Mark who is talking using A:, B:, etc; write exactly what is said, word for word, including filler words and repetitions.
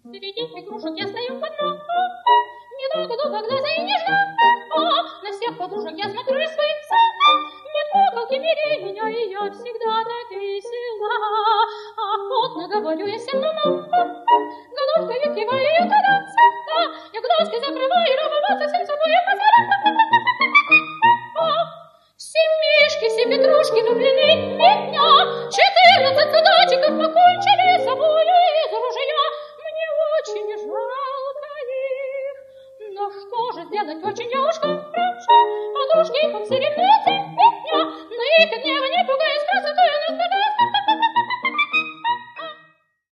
A: Среди игрушек я стою одна, не так долго глаза и нежна. На всех подружек я смотрю и свыться. Нет куколки милее меня, и я всегда так весела. Охотно говорю я всем мамам, головкой я киваю и кататься. Я глазки закрываю, и любоваться всем собой я позволяю. Все мишки, все петрушки влюблены в меня. Четырнадцать солдатиков покончили с собою из ружья. Мне очень жалко их, но что же сделать, очень я уж как прошу. Подружки, как все ревнуются меня, но их от гнева не пугаясь красотой.